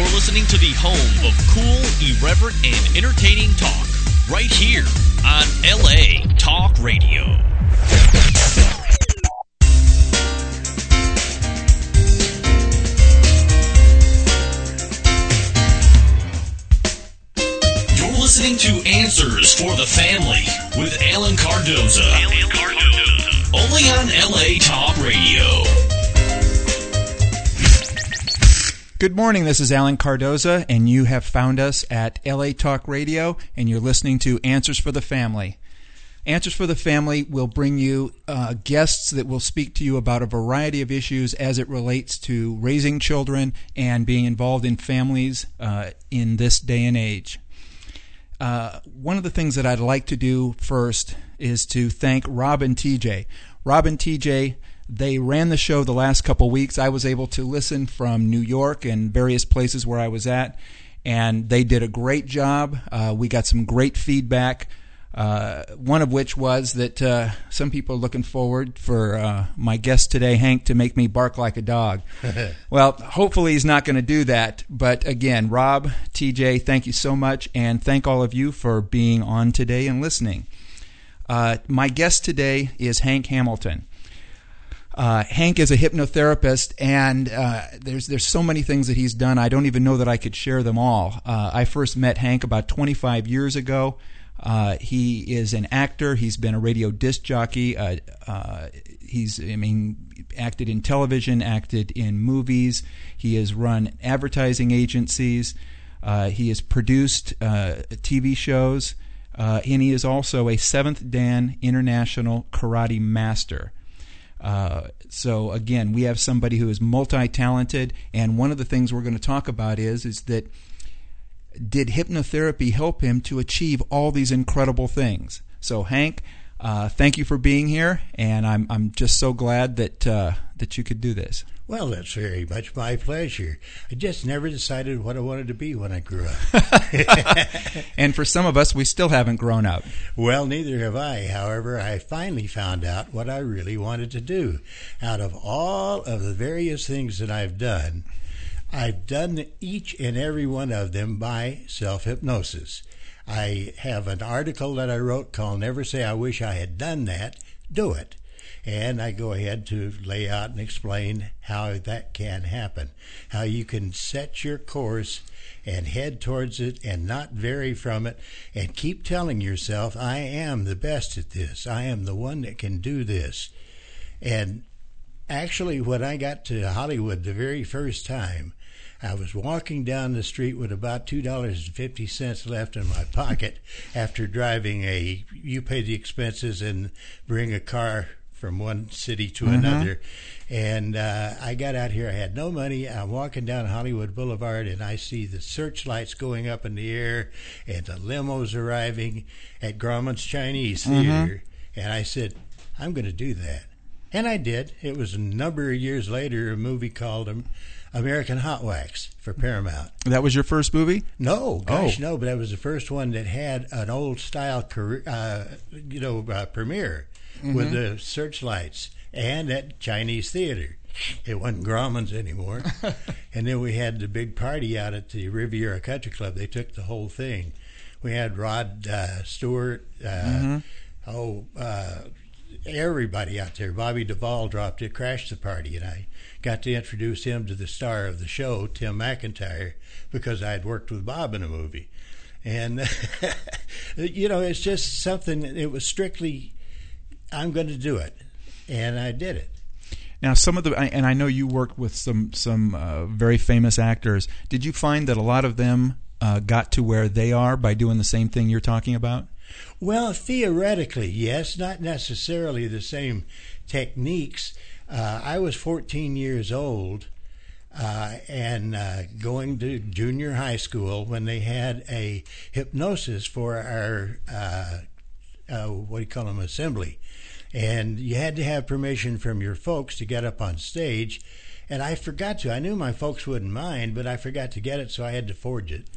listening to the home of cool, irreverent, and entertaining talk. Right here on LA Talk Radio. You're listening to Answers for the Family with Alan Cardoza. Only on LA Talk Radio. Good morning, this is Alan Cardoza, and you have found us at LA Talk Radio, and you're listening to Answers for the Family. Answers for the Family will bring you guests that will speak to you about a variety of issues as it relates to raising children and being involved in families in this day and age. One of the things that I'd like to do first is to thank Rob and TJ. Rob and TJ, they ran the show the last couple weeks. I was able to listen from New York and various places where I was at, and they did a great job. We got some great feedback, one of which was that some people are looking forward for my guest today, Hank, to make me bark like a dog. Well, hopefully he's not going to do that. But again, Rob, TJ, thank you so much, and thank all of you for being on today and listening. My guest today is Hank Hamilton. Hank is a hypnotherapist, and there's so many things that he's done. I don't even know that I could share them all. I first met Hank about 25 years ago. He is an actor. He's been a radio disc jockey. He's acted in television, acted in movies. He has run advertising agencies. He has produced TV shows, and he is also a Seventh Dan International Karate Master. So again, we have somebody who is multi-talented, and one of the things we're going to talk about is that did hypnotherapy help him to achieve all these incredible things? So Hank, thank you for being here, and I'm just so glad that you could do this. Well, that's very much my pleasure. I just never decided what I wanted to be when I grew up. And for some of us, we still haven't grown up. Well, neither have I. However, I finally found out what I really wanted to do. Out of all of the various things that I've done each and every one of them by self-hypnosis. I have an article that I wrote called Never Say I Wish I Had Done That, Do It. And I go ahead to lay out and explain how that can happen, how you can set your course and head towards it and not vary from it, and keep telling yourself, I am the best at this. I am the one that can do this. And actually, when I got to Hollywood the very first time, I was walking down the street with about $2.50 left in my pocket after driving you pay the expenses and bring a car from one city to another. And I got out here. I had no money. I'm walking down Hollywood Boulevard, and I see the searchlights going up in the air and the limos arriving at Grauman's Chinese Theater. And I said, I'm going to do that. And I did. It was a number of years later, a movie called American Hot Wax for Paramount. That was your first movie? No, no, but that was the first one that had an old-style premiere with the searchlights and at Chinese Theater. It wasn't Grauman's anymore. And then we had the big party out at the Riviera Country Club. They took the whole thing. We had Rod Stewart, everybody out there. Bobby Duvall crashed the party, and I got to introduce him to the star of the show, Tim McIntyre, because I had worked with Bob in a movie. And, it's just something, it was strictly, I'm going to do it. And I did it. Now, and I know you worked with some very famous actors. Did you find that a lot of them got to where they are by doing the same thing you're talking about? Well, theoretically, yes, not necessarily the same techniques. I was 14 years old and going to junior high school when they had a hypnosis for our, assembly. And you had to have permission from your folks to get up on stage. And I forgot to. I knew my folks wouldn't mind, but I forgot to get it, so I had to forge it.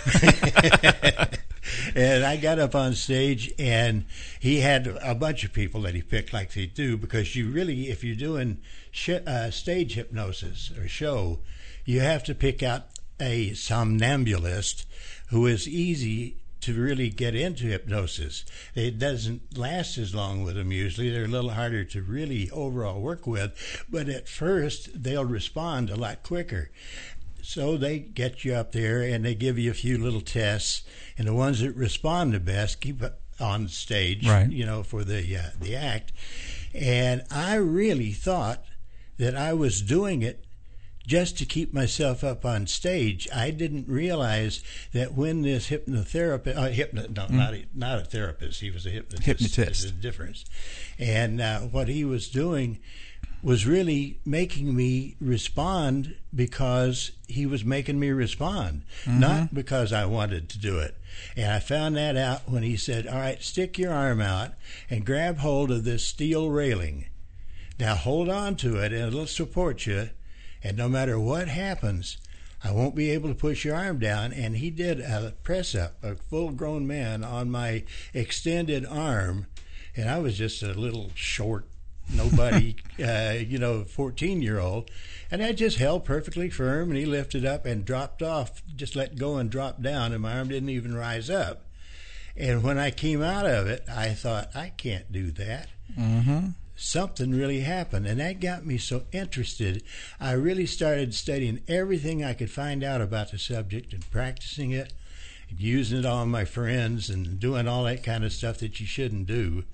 And I got up on stage, and he had a bunch of people that he picked like they do, because you really, if you're doing stage hypnosis or show, you have to pick out a somnambulist who is easy to really get into hypnosis. It doesn't last as long with them usually. They're a little harder to really overall work with, but at first they'll respond a lot quicker. So they get you up there and they give you a few little tests, and the ones that respond the best keep it on stage, right, for the act. And I really thought that I was doing it just to keep myself up on stage. I didn't realize that when this hypnotherapist, not a therapist, he was a hypnotist. There's a difference. And what he was doing was really making me respond because he was making me respond, not because I wanted to do it. And I found that out when he said, all right, stick your arm out and grab hold of this steel railing. Now hold on to it and it'll support you. And no matter what happens, I won't be able to push your arm down. And he did a press-up, a full-grown man, on my extended arm. And I was just a little short, nobody, 14-year-old. And I just held perfectly firm, and he lifted up and dropped off, just let go and dropped down, and my arm didn't even rise up. And when I came out of it, I thought, I can't do that. Something really happened, and that got me so interested. I really started studying everything I could find out about the subject and practicing it, and using it on my friends, and doing all that kind of stuff that you shouldn't do.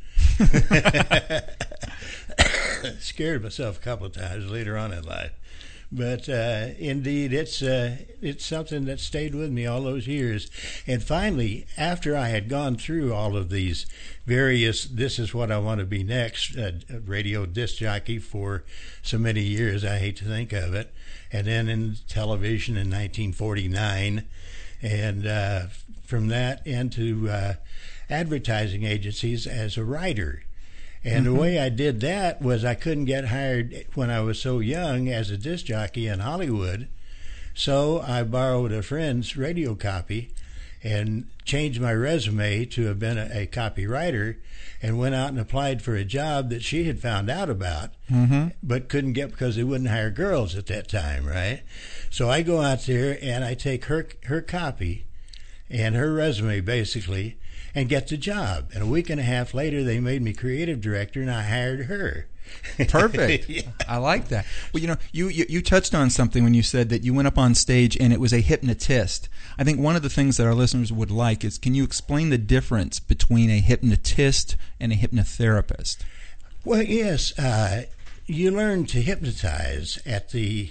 Scared myself a couple of times later on in life. But indeed, it's something that stayed with me all those years. And finally, after I had gone through all of these various, this is what I want to be next, radio disc jockey for so many years, I hate to think of it, and then in television in 1949, and from that into advertising agencies as a writer. And the way I did that was I couldn't get hired when I was so young as a disc jockey in Hollywood. So I borrowed a friend's radio copy and changed my resume to have been a copywriter, and went out and applied for a job that she had found out about, but couldn't get because they wouldn't hire girls at that time, right? So I go out there and I take her copy and her resume basically, and get the job. And a week and a half later, they made me creative director, and I hired her. Perfect. Yeah. I like that. Well, you touched on something when you said that you went up on stage and it was a hypnotist. I think one of the things that our listeners would like is, can you explain the difference between a hypnotist and a hypnotherapist? Well, yes. You learn to hypnotize at the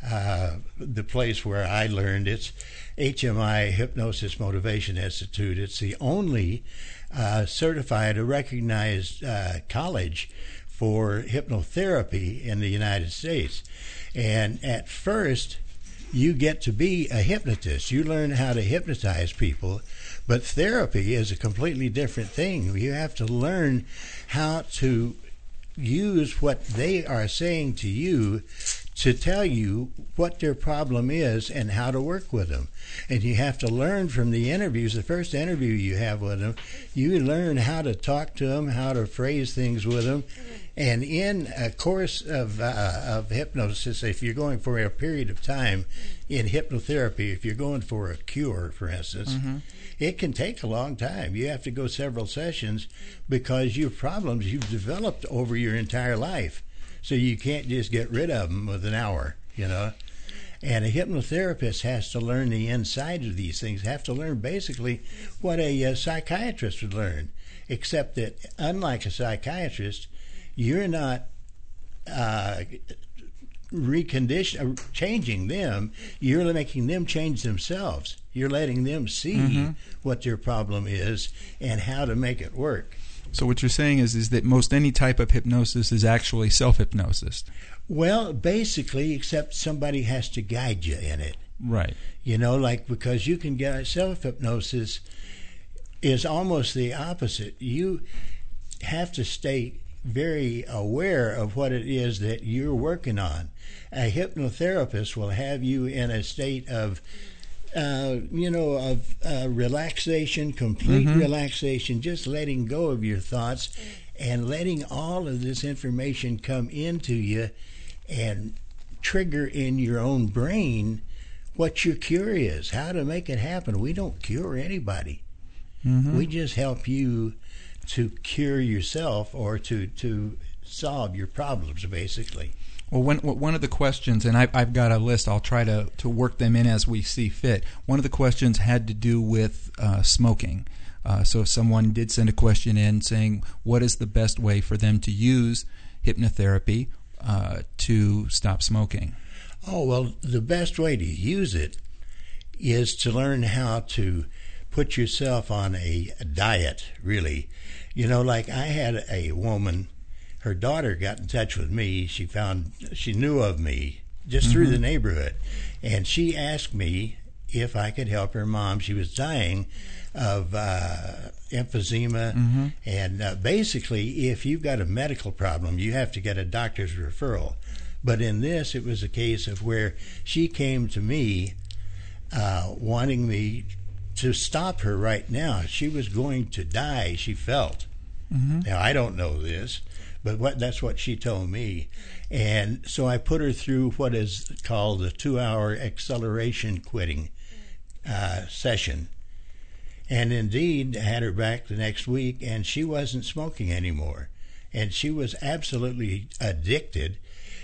place where I learned. It's HMI, Hypnosis Motivation Institute. It's the only certified or recognized college for hypnotherapy in the United States. And at first, you get to be a hypnotist. You learn how to hypnotize people, but therapy is a completely different thing. You have to learn how to use what they are saying to you to tell you what their problem is and how to work with them. And you have to learn from the interviews. The first interview you have with them, you learn how to talk to them, how to phrase things with them. And in a course of hypnosis, if you're going for a period of time in hypnotherapy, if you're going for a cure, for instance, it can take a long time. You have to go several sessions because your problems you've developed over your entire life. So you can't just get rid of them with an hour, And a hypnotherapist has to learn the inside of these things, have to learn basically what a psychiatrist would learn, except that unlike a psychiatrist, you're not changing them. You're making them change themselves. You're letting them see what their problem is and how to make it work. So what you're saying is that most any type of hypnosis is actually self-hypnosis. Well, basically, except somebody has to guide you in it. Right. Because you can get self-hypnosis is almost the opposite. You have to stay very aware of what it is that you're working on. A hypnotherapist will have you in a state of relaxation, complete relaxation, just letting go of your thoughts and letting all of this information come into you and trigger in your own brain what your cure is, how to make it happen. We don't cure anybody. We just help you to cure yourself or to solve your problems, basically. Well, one of the questions, and I've got a list, I'll try to work them in as we see fit. One of the questions had to do with smoking. So someone did send a question in saying, what is the best way for them to use hypnotherapy to stop smoking? Oh, well, the best way to use it is to learn how to put yourself on a diet, really. You know, like I had a woman, her daughter got in touch with me. She knew of me just through the neighborhood. And she asked me if I could help her mom. She was dying of emphysema. And basically, if you've got a medical problem, you have to get a doctor's referral. But in this, it was a case of where she came to me wanting me to stop her right now. She was going to die, she felt. Now, I don't know this, but that's what she told me. And so I put her through what is called the 2-hour acceleration quitting session. And indeed, I had her back the next week, and she wasn't smoking anymore. And she was absolutely addicted.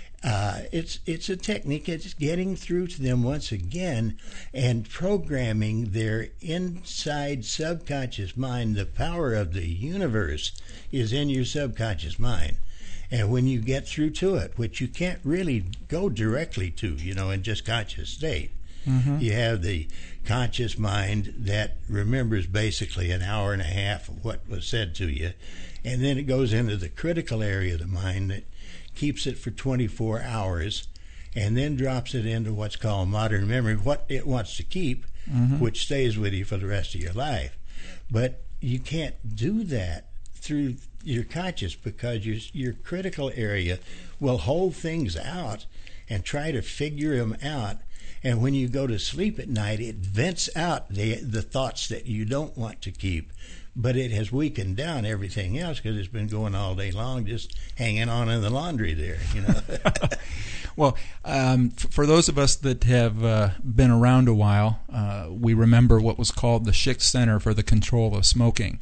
It's a technique. It's getting through to them once again and programming their inside subconscious mind. The power of the universe is in your subconscious mind. And when you get through to it, which you can't really go directly to, in just conscious state, you have the conscious mind that remembers basically an hour and a half of what was said to you. And then it goes into the critical area of the mind that keeps it for 24 hours, and then drops it into what's called modern memory, what it wants to keep, which stays with you for the rest of your life. But you can't do that through your conscious, because your critical area will hold things out and try to figure them out. And when you go to sleep at night, it vents out the thoughts that you don't want to keep. But it has weakened down everything else because it's been going all day long, just hanging on in the laundry there, Well, for those of us that have been around a while, we remember what was called the Schick Center for the Control of Smoking.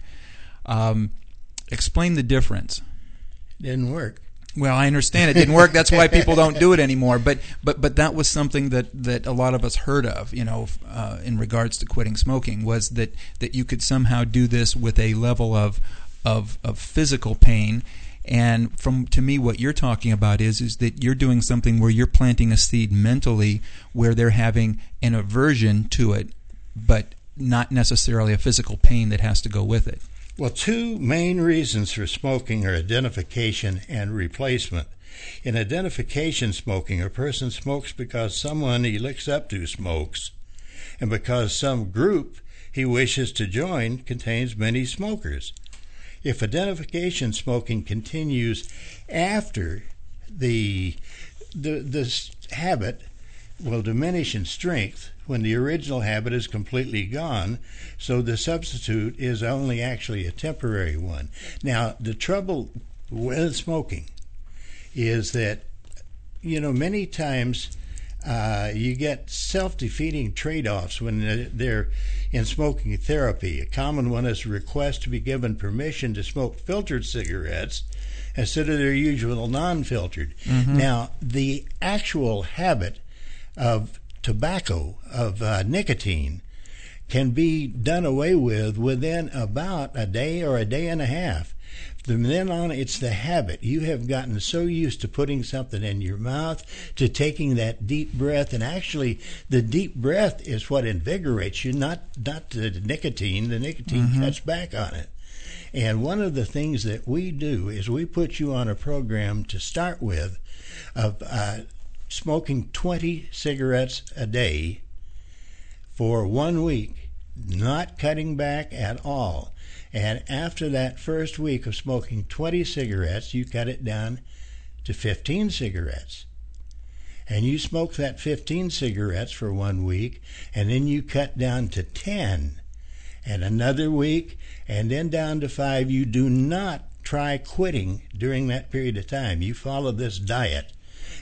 Explain the difference. Didn't work. Well, I understand it didn't work. That's why people don't do it anymore. But that was something that a lot of us heard of, in regards to quitting smoking, was that you could somehow do this with a level of physical pain. And to me, what you're talking about is that you're doing something where you're planting a seed mentally, where they're having an aversion to it, but not necessarily a physical pain that has to go with it. Well, two main reasons for smoking are identification and replacement. In identification smoking, a person smokes because someone he looks up to smokes, and because some group he wishes to join contains many smokers. If identification smoking continues after the habit will diminish in strength when the original habit is completely gone, so the substitute is only actually a temporary one. Now, the trouble with smoking is that, many times you get self-defeating trade-offs when they're in smoking therapy. A common one is a request to be given permission to smoke filtered cigarettes instead of their usual non-filtered. Now, the actual habit of tobacco, of nicotine, can be done away with within about a day or a day and a half. From then on, it's the habit. You have gotten so used to putting something in your mouth, to taking that deep breath, and actually the deep breath is what invigorates you, not the nicotine. The nicotine cuts back on it. And one of the things that we do is we put you on a program to start with of smoking 20 cigarettes a day for 1 week, not cutting back at all. And after that first week of smoking 20 cigarettes, you cut it down to 15 cigarettes. And you smoke that 15 cigarettes for 1 week, and then you cut down to 10, and another week, and then down to 5. You do not try quitting during that period of time. You follow this diet.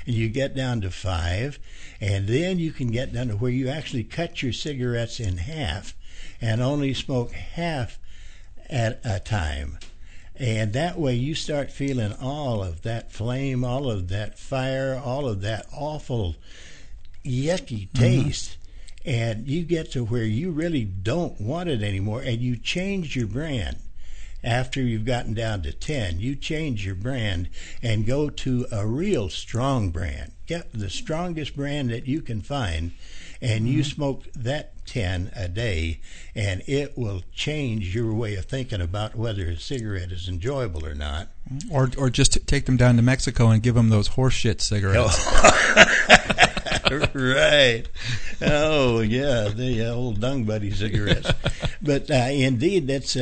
and you get down to 5, and then you can get down to where you actually cut your cigarettes in half and only smoke half at a time. And that way you start feeling all of that flame, all of that fire, all of that awful, yucky taste. And you get to where you really don't want it anymore, and you change your brand. After you've gotten down to 10, you change your brand and go to a real strong brand. Get the strongest brand that you can find, and you smoke that 10 a day, and it will change your way of thinking about whether a cigarette is enjoyable or not. Or just take them down to Mexico and give them those horseshit cigarettes. Right. Oh, yeah, the old Dung Buddy cigarettes. But indeed, that's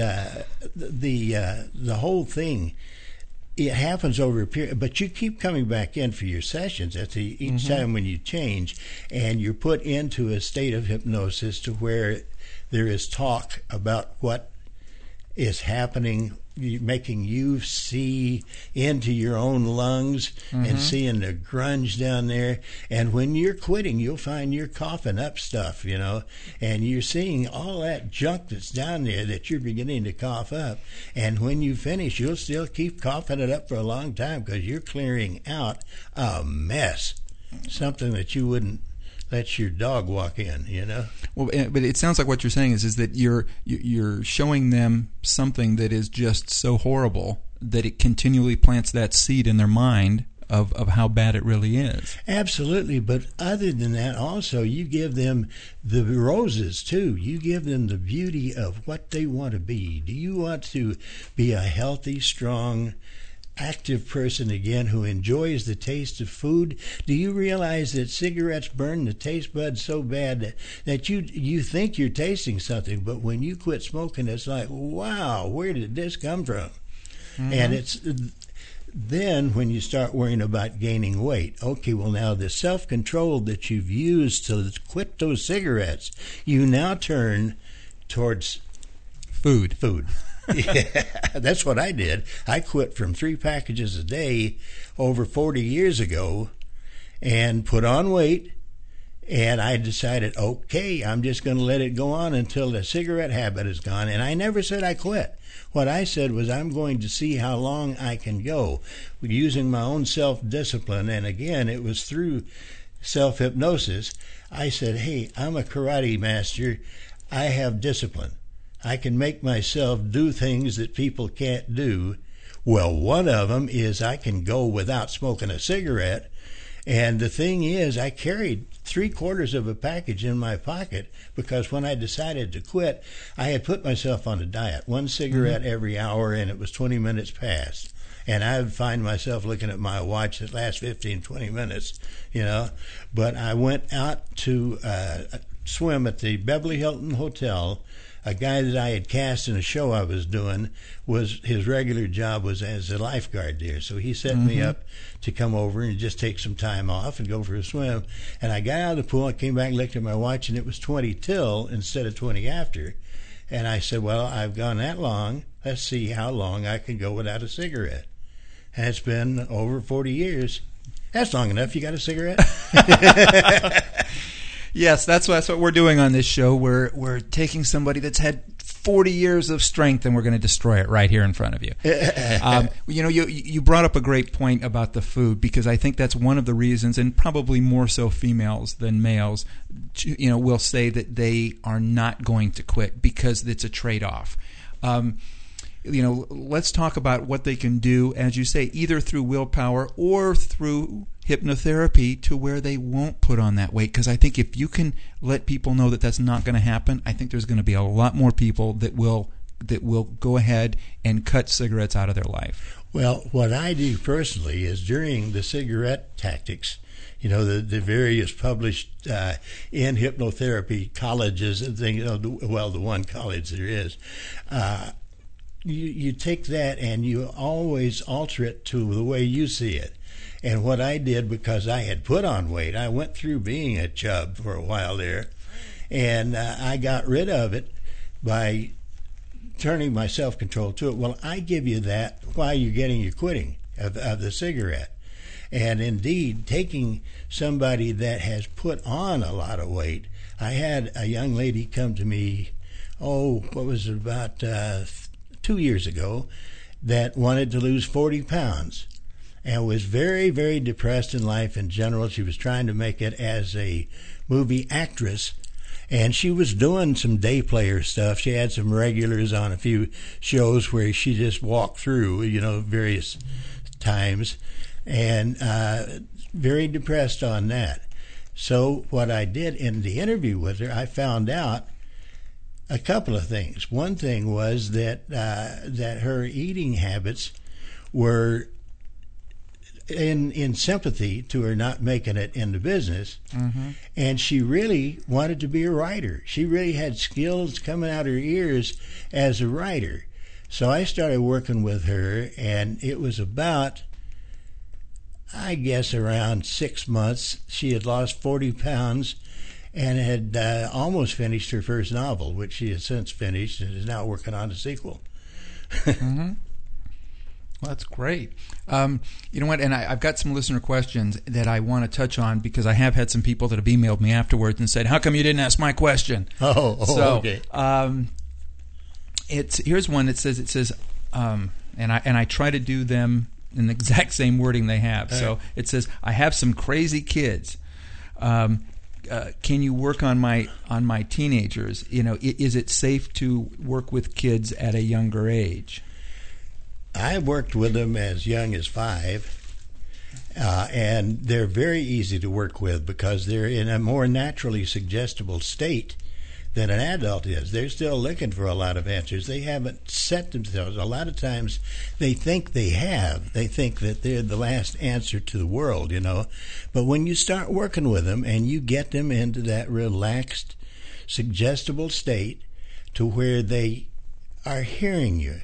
the whole thing. It happens over a period, but you keep coming back in for your sessions at each time when you change, and you're put into a state of hypnosis to where there is talk about what is happening, making you see into your own lungs and seeing the grunge down there. And when you're quitting, you'll find you're coughing up stuff, and you're seeing all that junk that's down there that you're beginning to cough up. And when you finish, you'll still keep coughing it up for a long time because you're clearing out a mess, something that you wouldn't let your dog walk in, Well, but it sounds like what you're saying is that you're showing them something that is just so horrible that it continually plants that seed in their mind of how bad it really is. Absolutely, but other than that, also, you give them the roses, too. You give them the beauty of what they want to be. Do you want to be a healthy, strong, active person again who enjoys the taste of food? Do you realize that cigarettes burn the taste buds so bad that you think you're tasting something, but when you quit smoking, it's like, wow, where did this come from? And it's then when you start worrying about gaining weight. Okay, well, now the self-control that you've used to quit those cigarettes, you now turn towards food. Yeah, that's what I did. I quit from 3 packages a day over 40 years ago and put on weight, and I decided, okay, I'm just going to let it go on until the cigarette habit is gone. And I never said I quit. What I said was I'm going to see how long I can go using my own self-discipline. And again, it was through self-hypnosis. I said, hey, I'm a karate master. I have discipline. I can make myself do things that people can't do. Well, one of them is I can go without smoking a cigarette. And the thing is, I carried 3/4 of a package in my pocket because when I decided to quit, I had put myself on a diet, 1 cigarette every hour, and it was 20 minutes past. And I would find myself looking at my watch at last 15, 20 minutes, But I went out to swim at the Beverly Hilton Hotel. A guy that I had cast in a show I was doing, his regular job was as a lifeguard there. So he set me up to come over and just take some time off and go for a swim. And I got out of the pool, I came back and looked at my watch, and it was 20 till instead of 20 after. And I said, well, I've gone that long. Let's see how long I can go without a cigarette. And it's been over 40 years. That's long enough. You got a cigarette? Yes, that's what we're doing on this show. We're taking somebody that's had 40 years of strength, and we're going to destroy it right here in front of you. You brought up a great point about the food, because I think that's one of the reasons, and probably more so females than males, will say that they are not going to quit because it's a trade-off. Let's talk about what they can do, as you say, either through willpower or through hypnotherapy to where they won't put on that weight. Because I think if you can let people know that that's not going to happen, I think there's going to be a lot more people that will go ahead and cut cigarettes out of their life. Well, what I do personally is during the cigarette tactics, the various published in hypnotherapy colleges and things, the one college there is, you take that and you always alter it to the way you see it. And what I did, because I had put on weight, I went through being a chub for a while there, and I got rid of it by turning my self-control to it. Well, I give you that while you're getting your quitting of the cigarette. And indeed, taking somebody that has put on a lot of weight, I had a young lady come to me, what was it, about 2 years ago, that wanted to lose 40 pounds and was very, very depressed in life in general. She was trying to make it as a movie actress, and she was doing some day player stuff. She had some regulars on a few shows where she just walked through, various times, and very depressed on that. So what I did in the interview with her, I found out a couple of things. One thing was that her eating habits were in sympathy to her not making it in the business, and she really wanted to be a writer. She really had skills coming out her ears as a writer. So I started working with her, and it was about, I guess, around 6 months. She had lost 40 pounds and had almost finished her first novel, which she has since finished and is now working on a sequel. Well, that's great. You know what? And I've got some listener questions that I want to touch on, because I have had some people that have emailed me afterwards and said, "How come you didn't ask my question?" Okay. Here's one that says, and I try to do them in the exact same wording they have. So it says, "I have some crazy kids. Can you work on my teenagers? Is it safe to work with kids at a younger age?" I worked with them as young as 5, and they're very easy to work with because they're in a more naturally suggestible state than an adult is. They're still looking for a lot of answers. They haven't set themselves. A lot of times they think they have. They think that they're the last answer to the world, But when you start working with them and you get them into that relaxed, suggestible state to where they are hearing you,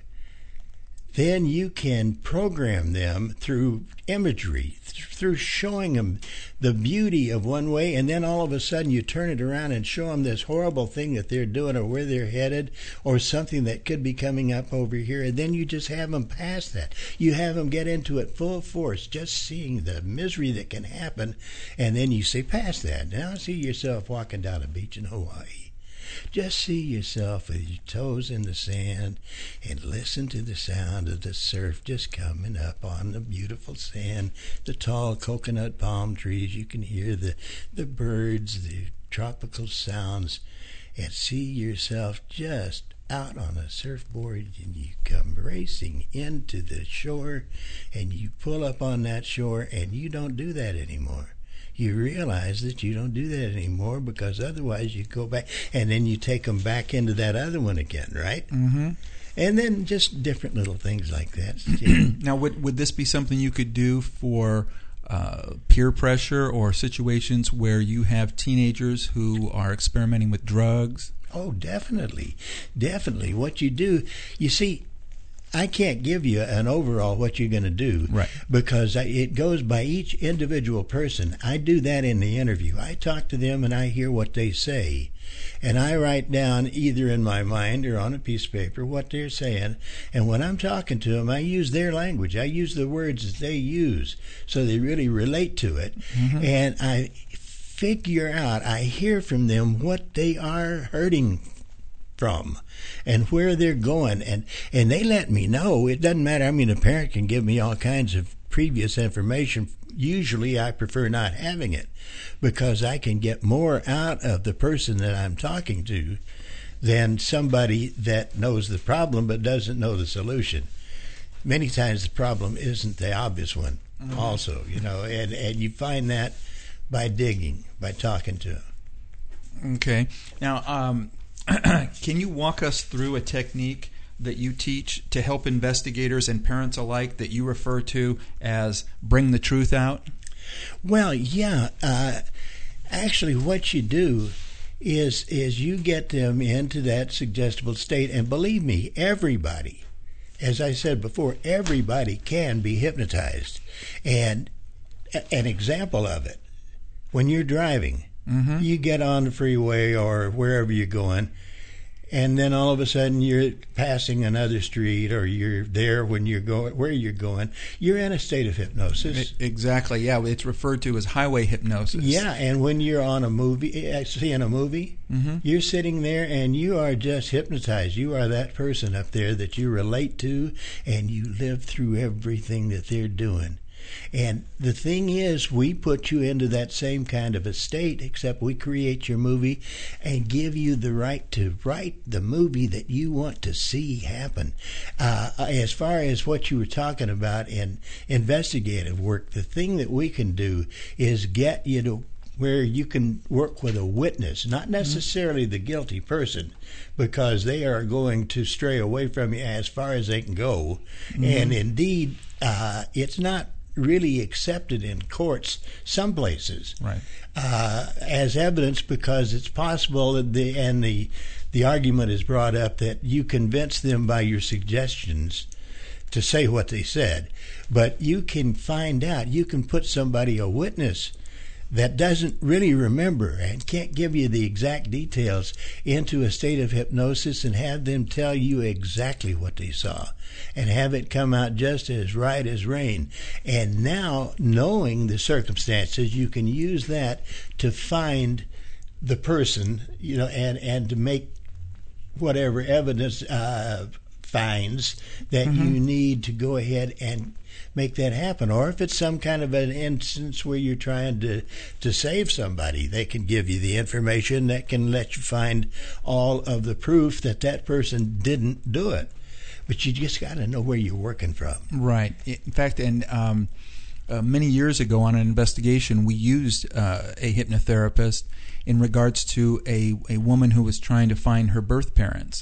then you can program them through imagery, through showing them the beauty of one way, and then all of a sudden you turn it around and show them this horrible thing that they're doing or where they're headed or something that could be coming up over here, and then you just have them pass that. You have them get into it full force, just seeing the misery that can happen, and then you say, "Pass that. Now see yourself walking down a beach in Hawaii. Just see yourself with your toes in the sand and listen to the sound of the surf just coming up on the beautiful sand, the tall coconut palm trees. You can hear the birds, the tropical sounds, and see yourself just out on a surfboard, and you come racing into the shore, and you pull up on that shore, and you don't do that anymore. You realize that you don't do that anymore because otherwise you go back and then you take them back into that other one again, right? Mm-hmm. And then just different little things like that. Now, would this be something you could do for peer pressure or situations where you have teenagers who are experimenting with drugs? Oh, definitely. Definitely. What you do, you see, I can't give you an overall what you're going to do, right, because it goes by each individual person. I do that in the interview. I talk to them and I hear what they say, and I write down either in my mind or on a piece of paper what they're saying, and when I'm talking to them, I use their language. I use the words that they use so they really relate to it, and I figure out, I hear from them what they are hurting from and where they're going, and they let me know. It doesn't matter. I mean, a parent can give me all kinds of previous information. Usually I prefer not having it because I can get more out of the person that I'm talking to than somebody that knows the problem but doesn't know the solution. Many times the problem isn't the obvious one also, and you find that by digging, by talking to them. Okay. Now, can you walk us through a technique that you teach to help investigators and parents alike that you refer to as bring the truth out? Well, yeah. Actually, what you do is you get them into that suggestible state. And believe me, everybody, as I said before, everybody can be hypnotized. And an example of it, when you're driving, you get on the freeway or wherever you're going, and then all of a sudden you're passing another street, or you're there when you're going where you're going. You're in a state of hypnosis. Exactly. Yeah, it's referred to as highway hypnosis. Yeah, and when you're on a movie, seeing a movie, you're sitting there and you are just hypnotized. You are that person up there that you relate to, and you live through everything that they're doing. And the thing is, we put you into that same kind of a state, except we create your movie and give you the right to write the movie that you want to see happen. As far as what you were talking about in investigative work, the thing that we can do is get you to where you can work with a witness, not necessarily the guilty person, because they are going to stray away from you as far as they can go. And indeed, it's not really accepted in courts some places, right, as evidence, because it's possible that the argument is brought up that you convince them by your suggestions to say what they said. But you can find out, you can put somebody, a witness that doesn't really remember and can't give you the exact details, into a state of hypnosis and have them tell you exactly what they saw and have it come out just as right as rain. And now, knowing the circumstances, you can use that to find the person, and to make whatever evidence finds that you need to go ahead and make that happen. Or if it's some kind of an instance where you're trying to save somebody, they can give you the information that can let you find all of the proof that that person didn't do it. But you just got to know where you're working from. Right. In fact, many years ago on an investigation, we used a hypnotherapist in regards to a woman who was trying to find her birth parents.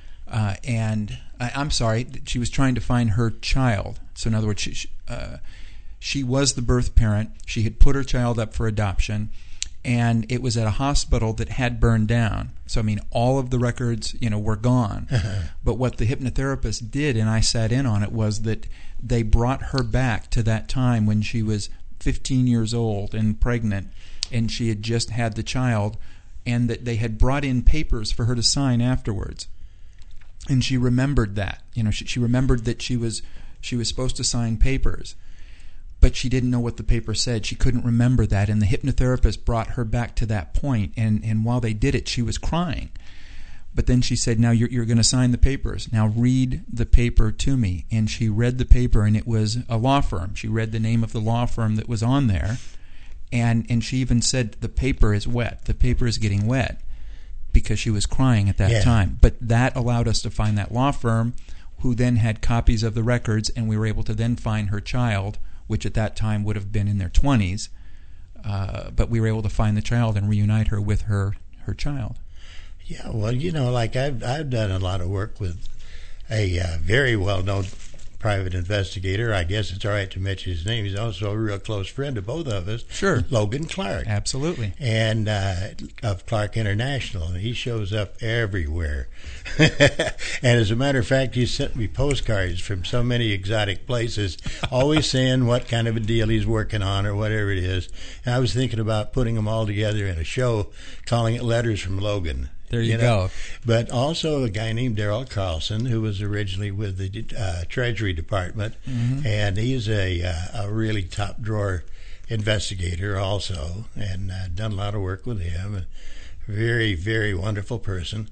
I'm sorry, she was trying to find her child. So in other words, she was the birth parent. She had put her child up for adoption, and it was at a hospital that had burned down. So, I mean, all of the records, were gone. But what the hypnotherapist did, and I sat in on it, was that they brought her back to that time when she was 15 years old and pregnant, and she had just had the child, and that they had brought in papers for her to sign afterwards. And she remembered that. She remembered that she was supposed to sign papers, but she didn't know what the paper said. She couldn't remember that, and the hypnotherapist brought her back to that point, and while they did it, she was crying. But then she said, now you're going to sign the papers. Now read the paper to me. And she read the paper, and it was a law firm. She read the name of the law firm that was on there, and she even said, the paper is wet. The paper is getting wet, because she was crying at that time. But that allowed us to find that law firm, who then had copies of the records, and we were able to then find her child, which at that time would have been in their 20s. But we were able to find the child and reunite her with her child. Yeah, well, like I've done a lot of work with a very well-known private investigator. I guess it's all right to mention his name. He's also a real close friend of both of us. Sure. Logan Clark. Absolutely. And of Clark International. And he shows up everywhere. And as a matter of fact, he sent me postcards from so many exotic places, always saying what kind of a deal he's working on or whatever it is. And I was thinking about putting them all together in a show, calling it Letters from Logan. There you go. But also a guy named Daryl Carlson, who was originally with the Treasury Department, and he's a really top drawer investigator also, and done a lot of work with him. Very, very wonderful person.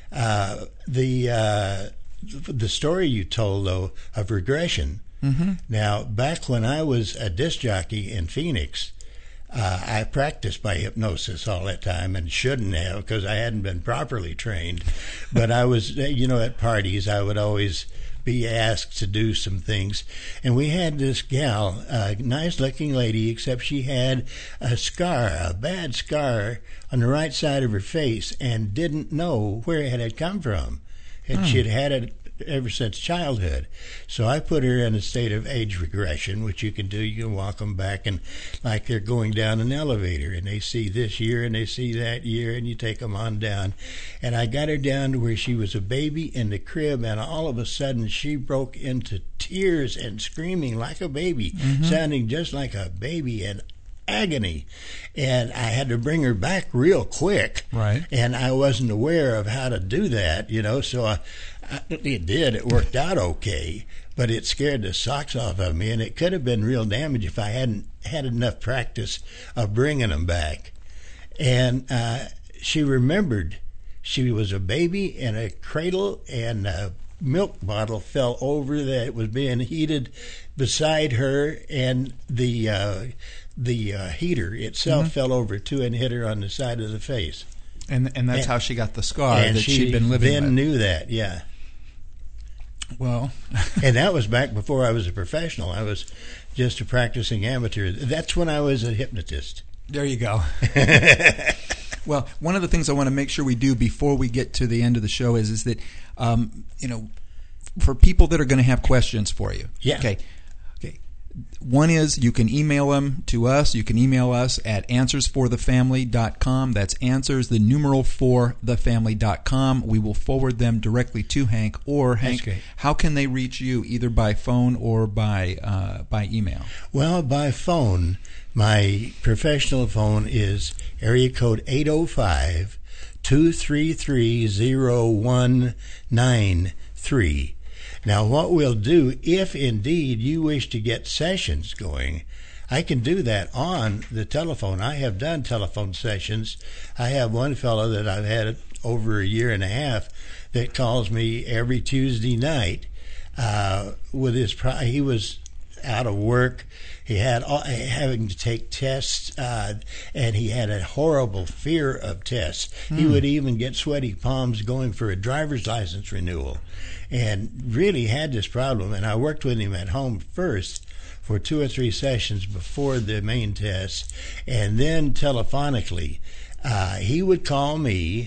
The story you told, though, of regression. Now, back when I was a disc jockey in Phoenix, I practiced by hypnosis all that time, and shouldn't have, because I hadn't been properly trained. But I was, at parties, I would always be asked to do some things. And we had this gal, a nice-looking lady, except she had a bad scar on the right side of her face, and didn't know where it had come from. And she'd had it ever since childhood. So I put her in a state of age regression, which you can do. You can walk them back, and like they're going down an elevator, and they see this year and they see that year, and you take them on down. And I got her down to where she was a baby in the crib, and all of a sudden she broke into tears and screaming like a baby, sounding just like a baby. And agony. And I had to bring her back real quick. Right. And I wasn't aware of how to do that, so it worked out okay. But it scared the socks off of me, and it could have been real damage if I hadn't had enough practice of bringing them back. And she remembered she was a baby in a cradle, and a milk bottle fell over that was being heated beside her, and the heater itself fell over too and hit her on the side of the face. And that's how she got the scar that she'd been living with. And she then knew that, yeah. Well, and that was back before I was a professional. I was just a practicing amateur. That's when I was a hypnotist. There you go. Well, one of the things I want to make sure we do before we get to the end of the show is that, for people that are going to have questions for you. Yeah. Okay. One is you can email them to us. You can email us at answersforthefamily.com. That's answers, the numeral 4thefamily.com. We will forward them directly to Hank. Or, Hank, how can they reach you, either by phone or by email? Well, by phone, my professional phone is area code 805-233-0193. Now, what we'll do, if indeed you wish to get sessions going, I can do that on the telephone. I have done telephone sessions. I have one fellow that I've had over a year and a half that calls me every Tuesday night with his. He was out of work. He had having to take tests, and he had a horrible fear of tests. He would even get sweaty palms going for a driver's license renewal, and really had this problem. And I worked with him at home first for 2 or 3 sessions before the main test, and then telephonically. He would call me,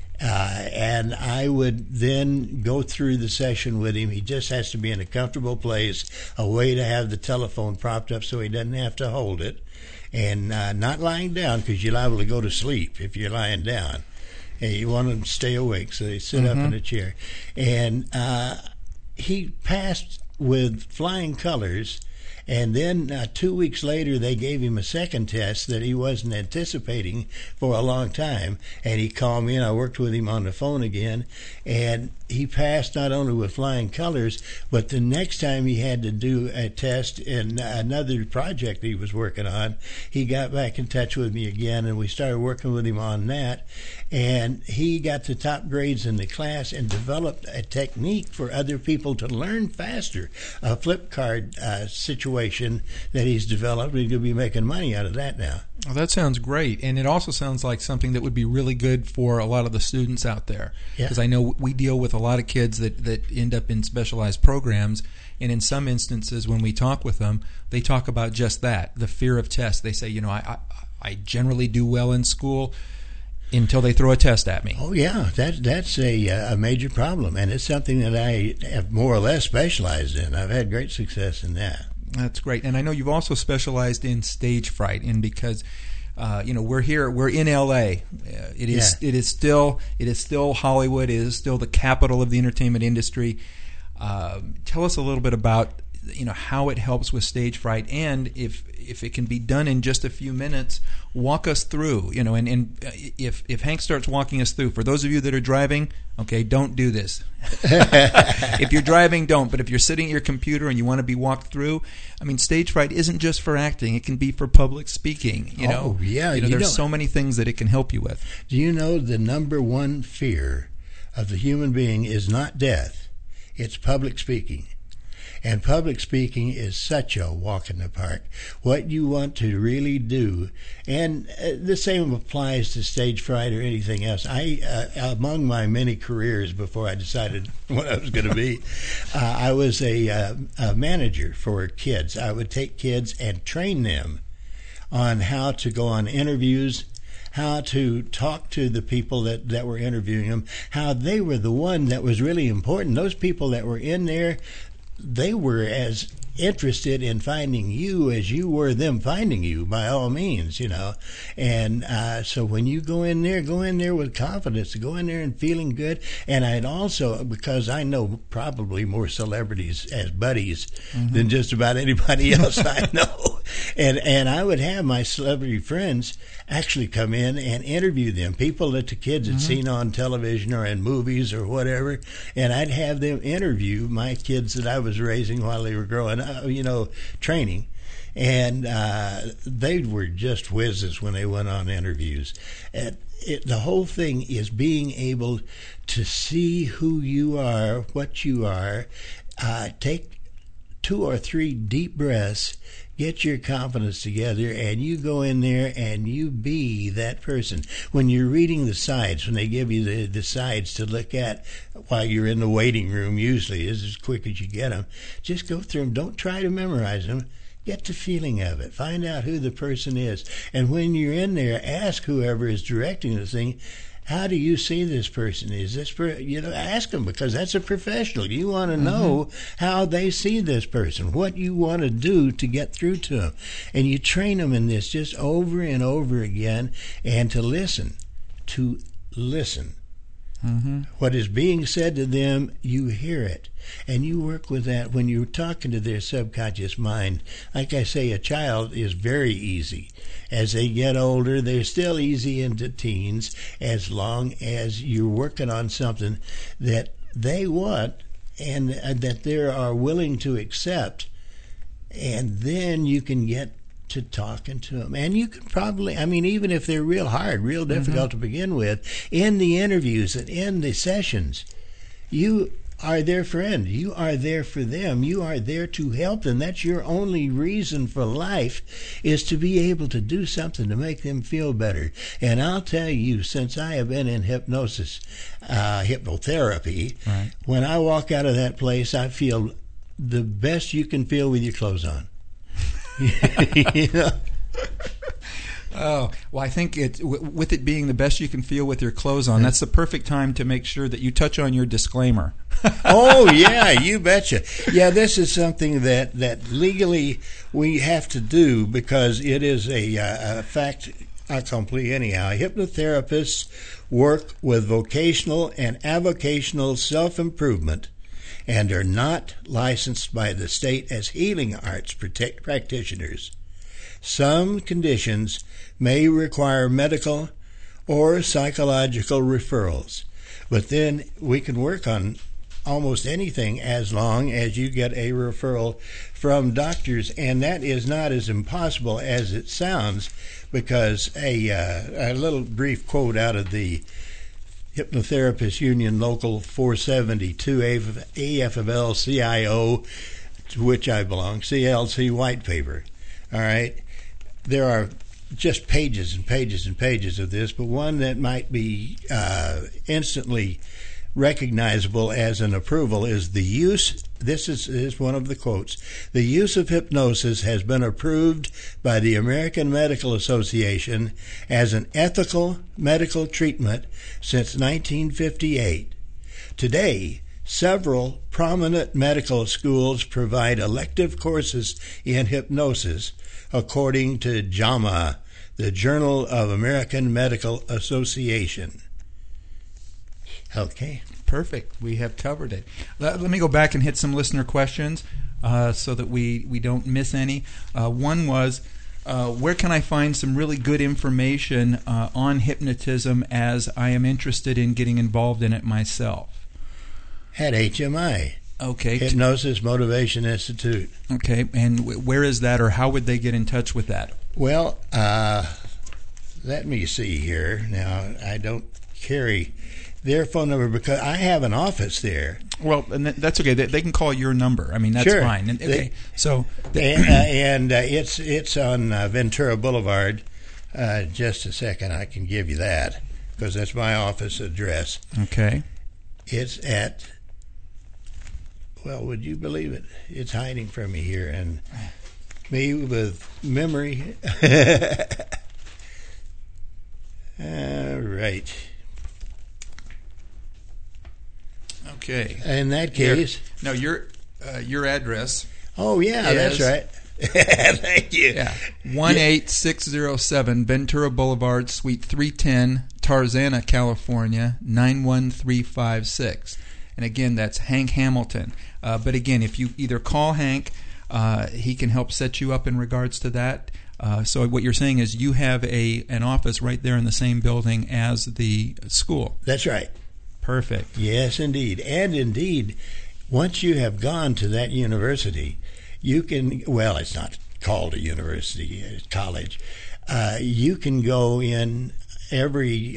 and I would then go through the session with him. He just has to be in a comfortable place, a way to have the telephone propped up so he doesn't have to hold it, and not lying down, because you're liable to go to sleep if you're lying down. And you want them to stay awake, so they sit up in a chair. And he passed with flying colors. And then 2 weeks later, they gave him a second test that he wasn't anticipating for a long time. And he called me, and I worked with him on the phone again. And he passed not only with flying colors, but the next time he had to do a test in another project he was working on, he got back in touch with me again, and we started working with him on that. And he got the top grades in the class and developed a technique for other people to learn faster, a flip card situation that he's developed. He's going to be making money out of that now. Well, that sounds great, and it also sounds like something that would be really good for a lot of the students out there. Because I know we deal with a lot of kids that end up in specialized programs, and in some instances when we talk with them, they talk about just that, the fear of tests. They say, I generally do well in school until they throw a test at me. Oh, yeah, that's a major problem, and it's something that I have more or less specialized in. I've had great success in that. That's great. And I know you've also specialized in stage fright, and because we're in LA. It is still Hollywood. It is still the capital of the entertainment industry. Tell us a little bit about how it helps with stage fright, and if it can be done in just a few minutes, walk us through. And if Hank starts walking us through, for those of you that are driving, okay, don't do this. If you're driving, don't. But if you're sitting at your computer and you want to be walked through, stage fright isn't just for acting. It can be for public speaking. Oh, yeah. There's so many things that it can help you with. Do you know the number one fear of the human being is not death? It's public speaking. And public speaking is such a walk in the park. What you want to really do, and the same applies to stage fright or anything else. Among my many careers before I decided what I was going to be, I was a manager for kids. I would take kids and train them on how to go on interviews, how to talk to the people that were interviewing them, how they were the one that was really important. Those people that were in there, they were as interested in finding you as you were them finding you, by all means, And so when you go in there with confidence, go in there and feeling good. And I'd also, because I know probably more celebrities as buddies than just about anybody else I know, And I would have my celebrity friends actually come in and interview them, people that the kids had seen on television or in movies or whatever, and I'd have them interview my kids that I was raising while they were growing up, training. And they were just whizzes when they went on interviews. The whole thing is being able to see who you are, what you are, take 2 or 3 deep breaths, get your confidence together, and you go in there and you be that person. When you're reading the sides, when they give you the sides to look at while you're in the waiting room, usually is as quick as you get them, just go through them. Don't try to memorize them. Get the feeling of it. Find out who the person is. And when you're in there, ask whoever is directing the thing, how do you see this person? Is this ask them, because that's a professional. You want to know how they see this person, what you want to do to get through to them. And you train them in this just over and over again, and to listen. What is being said to them, you hear it. And you work with that when you're talking to their subconscious mind. Like I say, a child is very easy. As they get older, they're still easy into teens, as long as you're working on something that they want and that they are willing to accept. And then you can get to talking to them. And you can probably, even if they're real hard, real difficult to begin with, in the interviews and in the sessions, you are their friend. You are there for them. You are there to help them. That's your only reason for life, is to be able to do something to make them feel better. And I'll tell you, since I have been in hypnosis, hypnotherapy, right, when I walk out of that place, I feel the best you can feel with your clothes on. Oh, well, I think with it being the best you can feel with your clothes on, that's the perfect time to make sure that you touch on your disclaimer. Oh, yeah, you betcha. Yeah, this is something that legally we have to do, because it is a fact accompli anyhow. Hypnotherapists work with vocational and avocational self-improvement and are not licensed by the state as healing arts practitioners. Some conditions may require medical or psychological referrals, but then we can work on almost anything as long as you get a referral from doctors, and that is not as impossible as it sounds, because a little brief quote out of the Hypnotherapist Union Local 472 AFL-CIO, to which I belong, CLC white paper. All right. There are just pages and pages and pages of this, but one that might be instantly recognizable as an approval is the use, this is one of the quotes, the use of hypnosis has been approved by the American Medical Association as an ethical medical treatment since 1958. Today, several prominent medical schools provide elective courses in hypnosis, according to JAMA, the Journal of American Medical Association. Okay. Perfect. We have covered it. Let me go back and hit some listener questions so that we don't miss any. One was, where can I find some really good information on hypnotism, as I am interested in getting involved in it myself? At HMI. Okay. Hypnosis Motivation Institute. Okay. And where is that, or how would they get in touch with that? Well, let me see here. Now, I don't carry their phone number because I have an office there. Well, and that's okay. They can call your number. I mean, that's sure. fine. And, okay. It's on Ventura Boulevard. Just a second, I can give you that, because that's my office address. Okay. It's at, well, would you believe it? It's hiding from me here, and me with memory. All right. Okay. In that case, your address. Oh yeah, that's right. Thank you. Yeah, 18607 Ventura Boulevard, Suite 310, Tarzana, California 91356. And again, that's Hank Hamilton. But again, if you either call Hank he can help set you up in regards to that. So what you're saying is you have an office right there in the same building as the school. That's right. Perfect. Yes, indeed. And indeed, once you have gone to that university, you can, well, it's not called a university, it's college. You can go in every,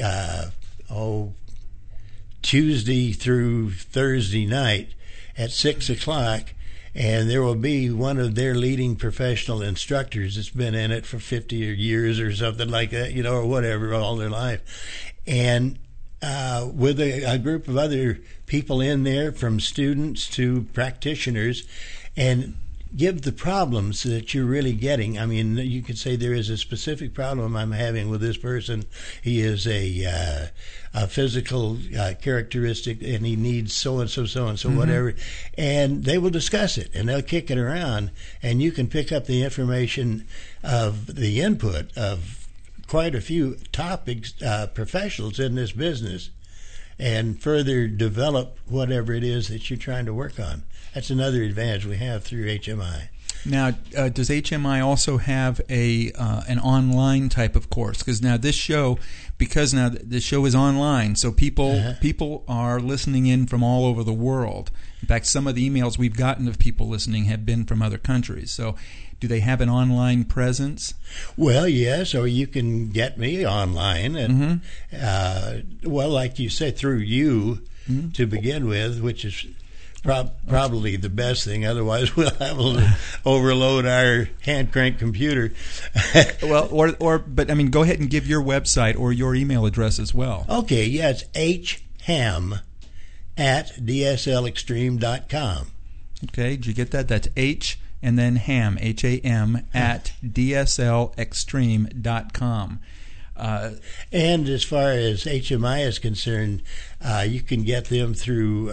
Tuesday through Thursday night at 6 o'clock, and there will be one of their leading professional instructors that's been in it for 50 years or something like that, or whatever, all their life. And with a group of other people in there, from students to practitioners, and give the problems that you're really getting. I mean, you could say there is a specific problem I'm having with this person. He is a physical characteristic, and he needs so-and-so, so-and-so, whatever. And they will discuss it, and they'll kick it around, and you can pick up the information of the input of quite a few topics, professionals in this business, and further develop whatever it is that you're trying to work on. That's another advantage we have through HMI. Now, does HMI also have an online type of course? Because now this show is online, so people are listening in from all over the world. In fact, some of the emails we've gotten of people listening have been from other countries. So do they have an online presence? Well, yes, or you can get me online. And, well, like you said, through you to begin with, which is probably the best thing. Otherwise, we'll have to overload our hand crank computer. Well, but I mean, go ahead and give your website or your email address as well. Okay, yeah, it's ham@dslextreme.com. Okay, did you get that? That's H and then ham, HAM, at dslextreme.com. And as far as HMI is concerned, you can get them through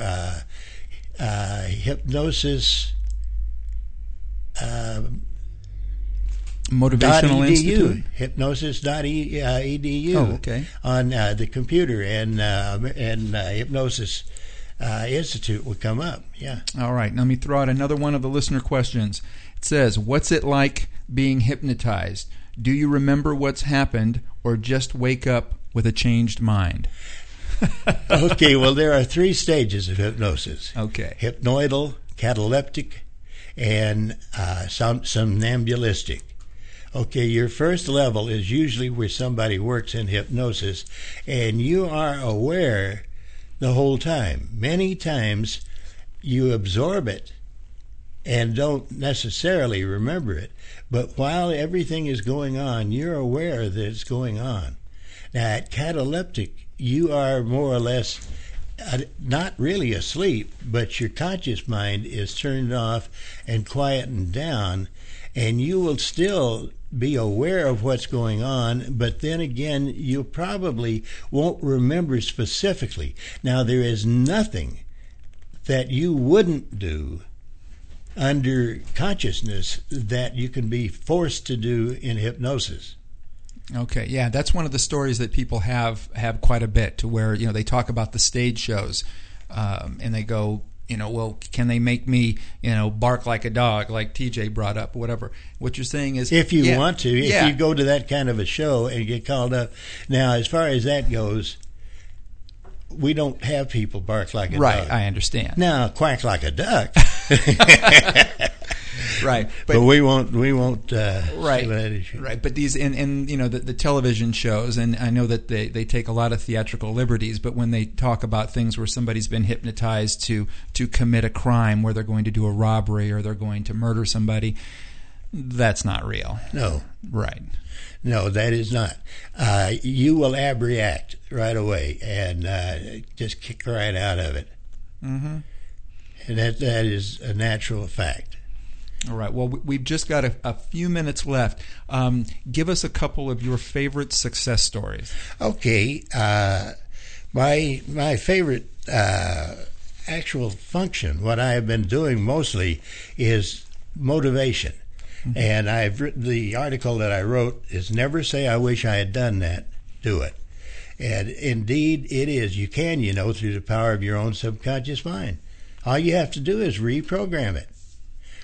Hypnosis Motivational Institute. Hypnosis.edu. Oh, okay. On the computer, and Hypnosis Institute will come up. Yeah. All right. Let me throw out another one of the listener questions. It says, "What's it like being hypnotized? Do you remember what's happened, or just wake up with a changed mind?" Okay, well, there are 3 stages of hypnosis. Okay. Hypnoidal, cataleptic, and somnambulistic. Okay, your first level is usually where somebody works in hypnosis, and you are aware the whole time. Many times you absorb it and don't necessarily remember it, but while everything is going on, you're aware that it's going on. Now, at cataleptic, you are more or less not really asleep, but your conscious mind is turned off and quietened down, and you will still be aware of what's going on, but then again, you probably won't remember specifically. Now, there is nothing that you wouldn't do under consciousness that you can be forced to do in hypnosis. Okay, yeah, that's one of the stories that people have quite a bit, to where they talk about the stage shows, and they go, well, can they make me bark like a dog, like TJ brought up, whatever. What you're saying is, if you want to, if you go to that kind of a show and get called up. Now, as far as that goes, we don't have people bark like a dog. Right, I understand. Now, quack like a duck. Right, but we won't. Right, right. But these, and the television shows, and I know that they take a lot of theatrical liberties. But when they talk about things where somebody's been hypnotized to commit a crime, where they're going to do a robbery or they're going to murder somebody, that's not real. No. Right. No, that is not. You will abreact right away and just kick right out of it. Mm-hmm. And that is a natural fact. All right. Well, we've just got a few minutes left. Give us a couple of your favorite success stories. Okay. My favorite actual function, what I have been doing mostly, is motivation. Mm-hmm. And I've written, the article that I wrote is "Never Say I Wish I Had Done That, Do It." And indeed it is. You can, through the power of your own subconscious mind. All you have to do is reprogram it.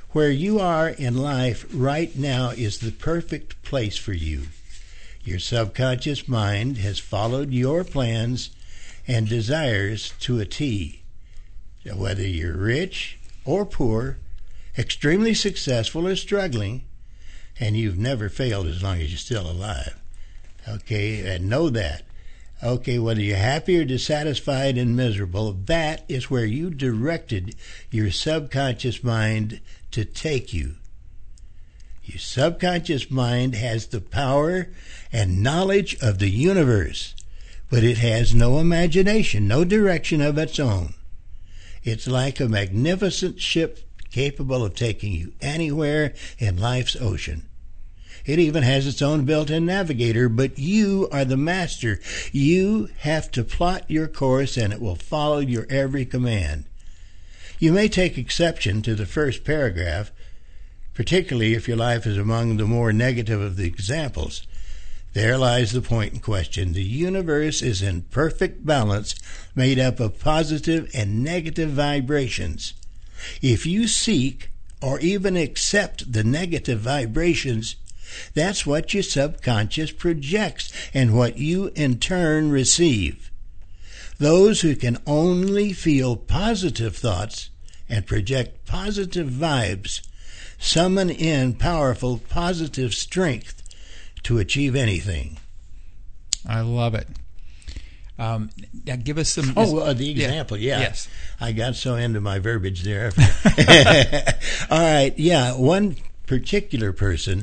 Where you are in life right now is the perfect place for you. Your subconscious mind has followed your plans and desires to a T. Whether you're rich or poor, extremely successful or struggling, and you've never failed as long as you're still alive. Okay, and know that. Okay, whether you're happy or dissatisfied and miserable, that is where you directed your subconscious mind to take you. Your subconscious mind has the power and knowledge of the universe, but it has no imagination, no direction of its own. It's like a magnificent ship capable of taking you anywhere in life's ocean. It even has its own built-in navigator, but you are the master. You have to plot your course, and it will follow your every command. You may take exception to the first paragraph, particularly if your life is among the more negative of the examples. There lies the point in question. The universe is in perfect balance, made up of positive and negative vibrations. If you seek or even accept the negative vibrations, that's what your subconscious projects and what you in turn receive. Those who can only feel positive thoughts and project positive vibes summon in powerful positive strength to achieve anything. I love it. Now give us some... the example, yeah. Yes. I got so into my verbiage there. All right, yeah, one particular person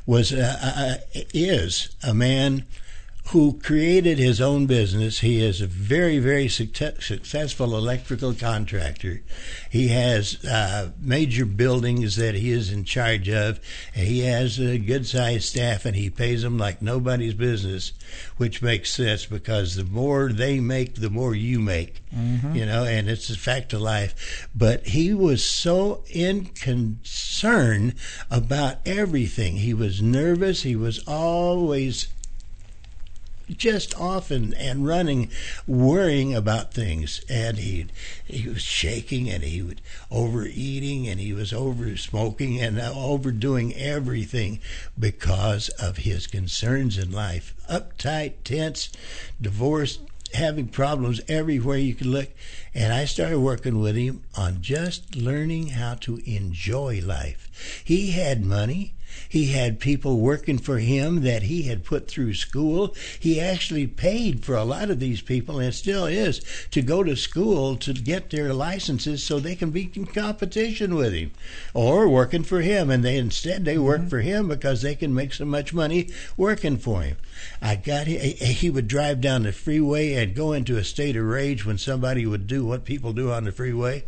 is a man who created his own business. He is a very, very successful electrical contractor. He has major buildings that he is in charge of. He has a good-sized staff, and he pays them like nobody's business, which makes sense because the more they make, the more you make. Mm-hmm. And it's a fact of life. But he was so concerned about everything. He was nervous. He was always just off and running, worrying about things, and he was shaking, and he was overeating, and he was over smoking, and overdoing everything because of his concerns in life. Uptight, tense, divorced, having problems everywhere you could look. And I started working with him on just learning how to enjoy life. He had money. He had people working for him that he had put through school. He actually paid for a lot of these people, and still is, to go to school to get their licenses so they can be in competition with him or working for him. And they work for him because they can make so much money working for him. He would drive down the freeway and go into a state of rage when somebody would do what people do on the freeway.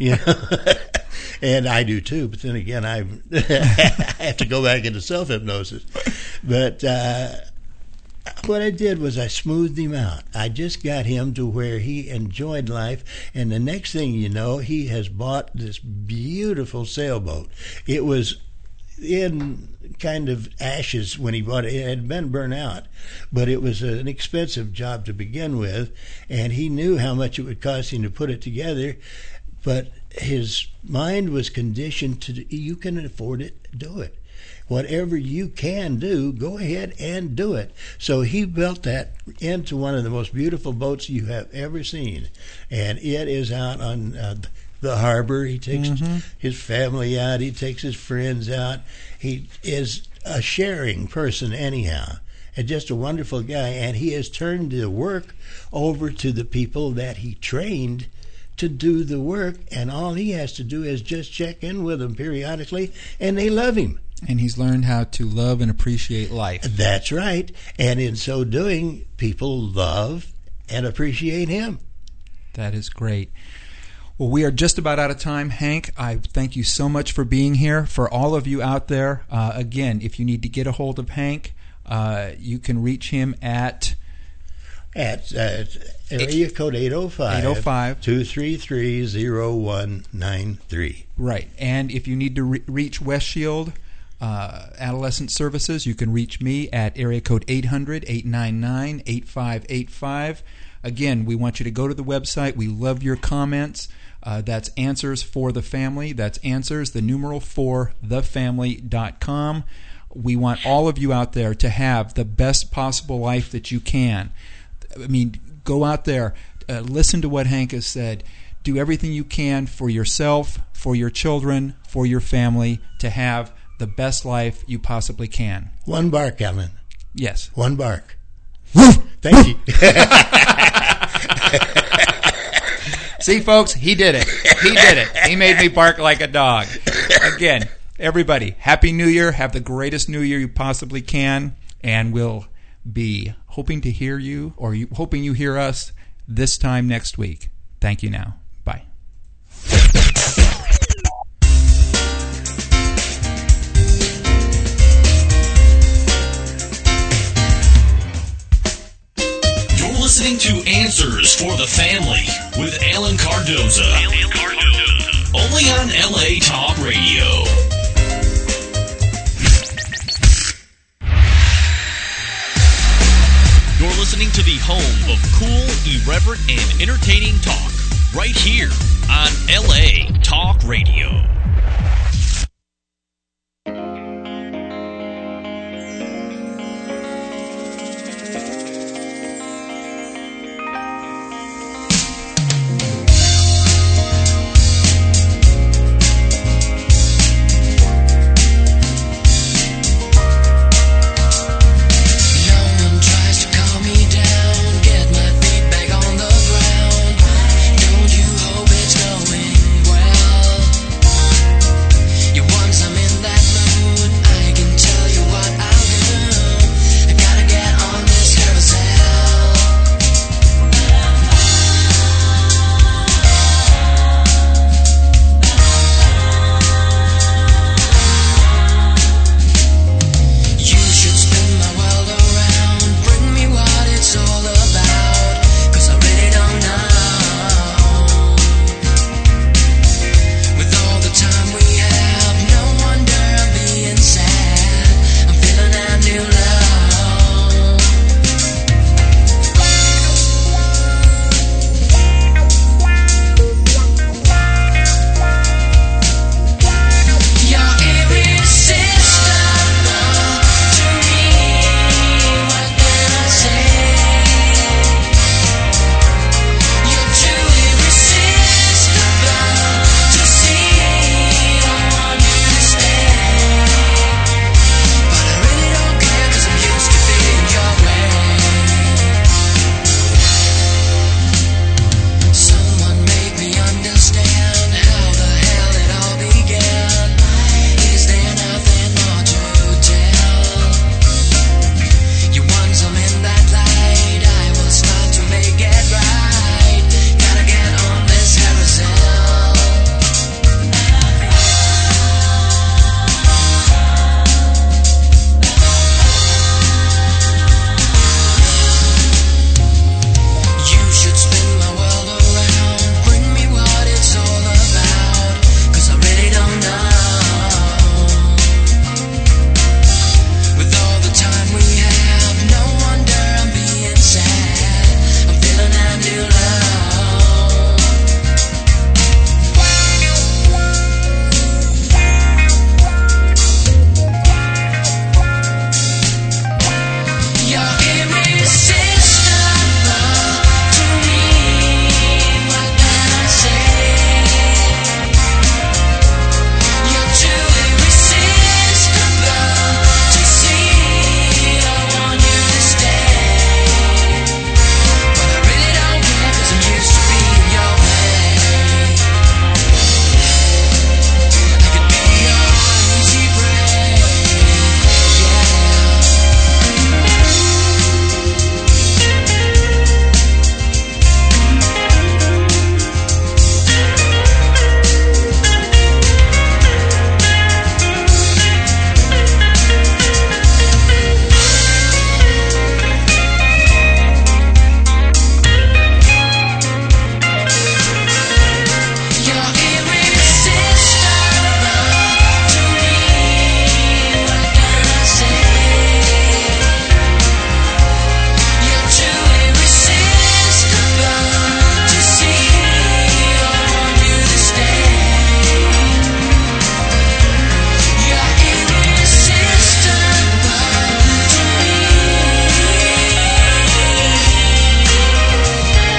And I do too, but then again, I have to go back into self-hypnosis. But what I did was I smoothed him out. I just got him to where he enjoyed life, and the next thing you know, he has bought this beautiful sailboat. It was in kind of ashes when he bought it. It had been burnt out, but it was an expensive job to begin with, and he knew how much it would cost him to put it together. But his mind was conditioned to, you can afford it, do it. Whatever you can do, go ahead and do it. So he built that into one of the most beautiful boats you have ever seen. And it is out on the harbor. He takes his family out. He takes his friends out. He is a sharing person anyhow. And just a wonderful guy. And he has turned the work over to the people that he trained to do the work, and all he has to do is just check in with them periodically, and they love him. And he's learned how to love and appreciate life. That's right. And in so doing, people love and appreciate him. That is great. Well, we are just about out of time. Hank, I thank you so much for being here. For all of you out there, again, if you need to get a hold of Hank, you can reach him at area code 805-233-0193. Right. And if you need to reach West Shield, adolescent services, you can reach me at area code 800-899-8585. Again, we want you to go to the website. We love your comments. That's Answers for the Family. That's Answers, the numeral 4, thefamily.com. We want all of you out there to have the best possible life that you can. I mean, go out there, listen to what Hank has said. Do everything you can for yourself, for your children, for your family, to have the best life you possibly can. One bark, Alan. Yes. One bark. Thank you. See, folks, he did it. He did it. He made me bark like a dog. Again, everybody, Happy New Year. Have the greatest New Year you possibly can. And we'll be hoping to hear you, or hoping you hear us this time next week. Thank you now. Bye. Listening to Answers for the Family with Alan Cardoza. Only on LA Talk Radio. You're listening to the home of cool, irreverent, and entertaining talk right here on LA Talk Radio.